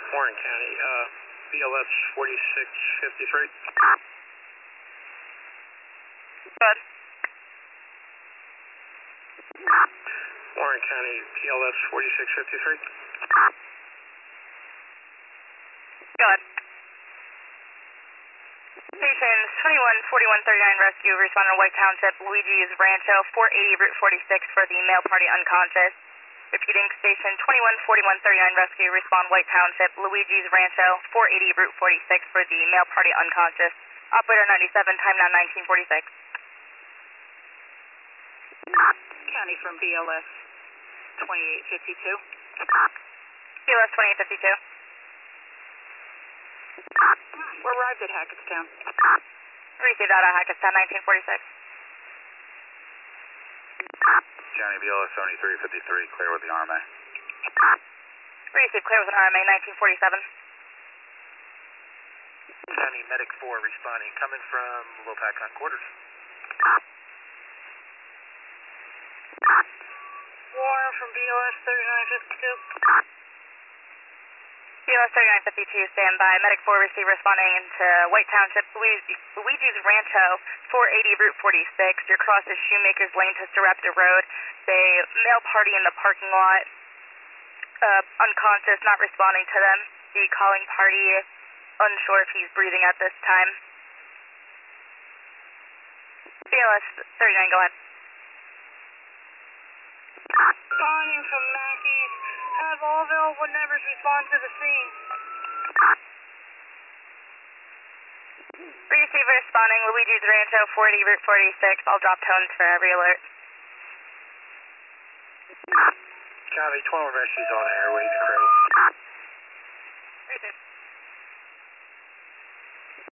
Warren County, BLS 4653. Good. Warren County, PLS 4653. Good. Stations 214139 rescue, responder White Township, Luigi's Rancho, 480 Route 46 for the male party unconscious. Repeating, station 214139 rescue, respond White Township, Luigi's Rancho, 480 Route 46 for the male party unconscious. Operator 97, time now 1946. County from BLS 2852. BLS 2852. We're arrived at Hackettstown. Received out of Hackettstown, 1946. County BLS 7353, clear with the RMA. Received, clear with an RMA, 1947. County Medic 4 responding, coming from Lopakon quarters. Warren from BLS 3952. BLS 3952, stand by. Medic 4 receive responding into White Township, Luigi's Rancho, 480 Route 46. Your cross is Shoemaker's Lane to Sarepta Road. The male party in the parking lot, unconscious, not responding to them. The calling party, unsure if he's breathing at this time. BLS 39, go ahead. Responding from Mackey's. Have all available numbers respond to the scene. Receiver responding, Luigi's Rancho, 480 Route 46. I'll drop tones for every alert. Copy, 12 rescues on air, waiting the crew. Received.